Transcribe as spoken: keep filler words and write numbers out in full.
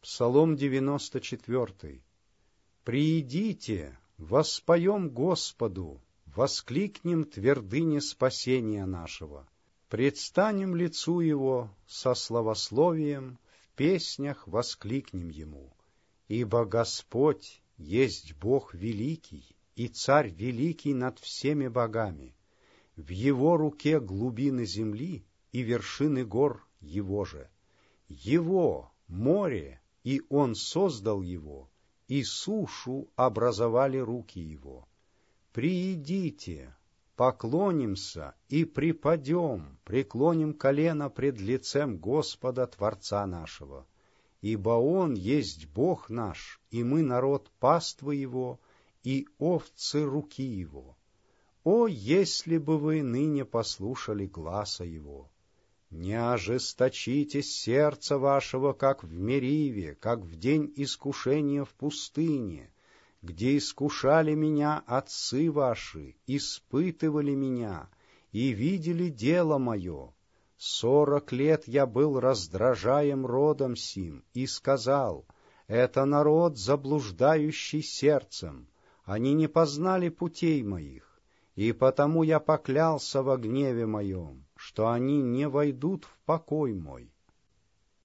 Псалом девяносто четвёртый. «Приидите, воспоем Господу, воскликнем твердыне спасения нашего, предстанем лицу Его со славословием, в песнях воскликнем Ему, ибо Господь есть Бог великий и Царь великий над всеми богами, в Его руке глубины земли и вершины гор Его же, Его море, и Он создал его, и сушу образовали руки Его. Приидите, поклонимся и припадем, преклоним колено пред лицем Господа Творца нашего, ибо Он есть Бог наш, и мы народ паствы Его, и овцы руки Его. О, если бы вы ныне послушали гласа Его! Не ожесточите сердце вашего, как в Мериве, как в день искушения в пустыне, где искушали меня отцы ваши, испытывали меня и видели дело мое. Сорок лет я был раздражаем родом сим и сказал: это народ, заблуждающий сердцем, они не познали путей моих, и потому я поклялся во гневе моем, что они не войдут в покой мой.